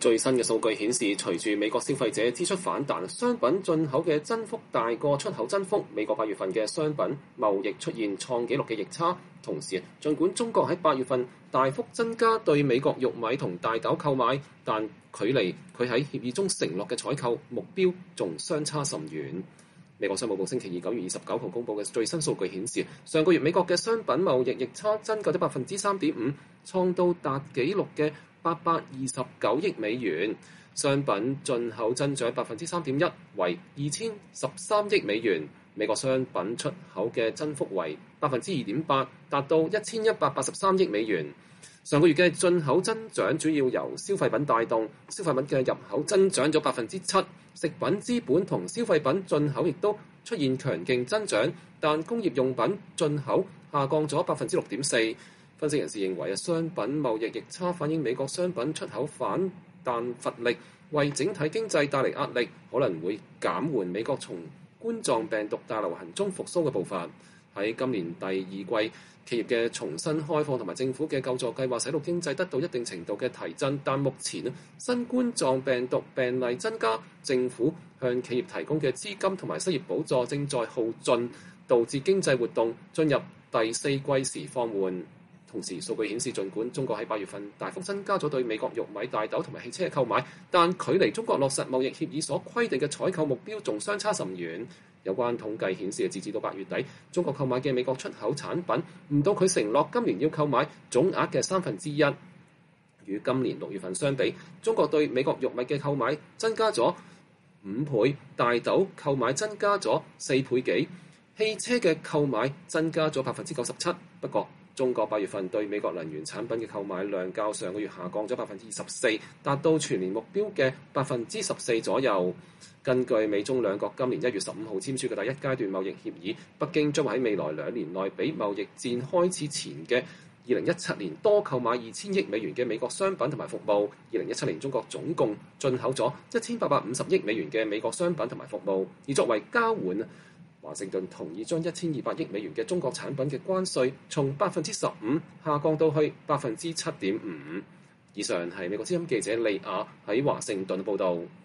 最新嘅數據顯示，隨住美國消費者支出反彈，商品進口嘅增幅大過出口增幅。美國8月份嘅商品貿易出現創紀錄嘅逆差。同時，儘管中國喺8月份大幅增加對美國玉米同大豆購買，但距離佢喺協議中承諾嘅採購目標仲相差甚遠。美國商務部星期二9月29號公佈嘅最新數據顯示，上個月美國嘅商品貿易逆差增加咗3.5%，創到達紀錄嘅829億美元，商品進口增長3.1%，為2013億美元。美國商品出口嘅增幅為2.8%，達到1183億美元。上個月嘅進口增長主要由消費品帶動，消費品嘅入口增長咗7%，食品、資本同消費品進口亦都出現強勁增長，但工業用品進口下降咗6.4%。分析人士認為，商品貿易逆差反映美國商品出口反彈乏力，為整體經濟帶嚟壓力，可能會減緩美國從冠狀病毒大流行中復甦嘅步伐。喺今年第二季，企業嘅重新開放同埋政府嘅救助計劃使到經濟得到一定程度嘅提振，但目前新冠狀病毒病例增加，政府向企業提供嘅資金同埋失業補助正在耗盡，導致經濟活動進入第四季時放緩。同時，數據顯示，儘管中國喺8月份大幅增加咗對美國玉米、大豆同埋汽車嘅購買，但距離中國落實貿易協議所規定嘅採購目標仲相差甚遠。有關統計顯示，截至到8月底，中國購買嘅美國出口產品唔到佢承諾今年要購買總額嘅1/3。與今年6月份相比，中國對美國玉米嘅購買增加咗5倍，大豆購買增加咗4倍幾，汽車嘅購買增加咗97%。不過，中國8月份對美國能源產品嘅購買量較上個月下降咗24%，達到全年目標嘅14%左右。根據美中兩國今年1月15號簽署嘅第一階段貿易協議，北京將會喺未來2年內比貿易戰開始前嘅2017年多購買2000億美元嘅美國商品同埋服務。2017年中國總共進口咗1850億美元嘅美國商品同埋服務，而作為交換，華盛頓同意將1200億美元嘅中國產品嘅關稅從15%下降到去7.5%。以上係美國之音記者利亞喺華盛頓報導。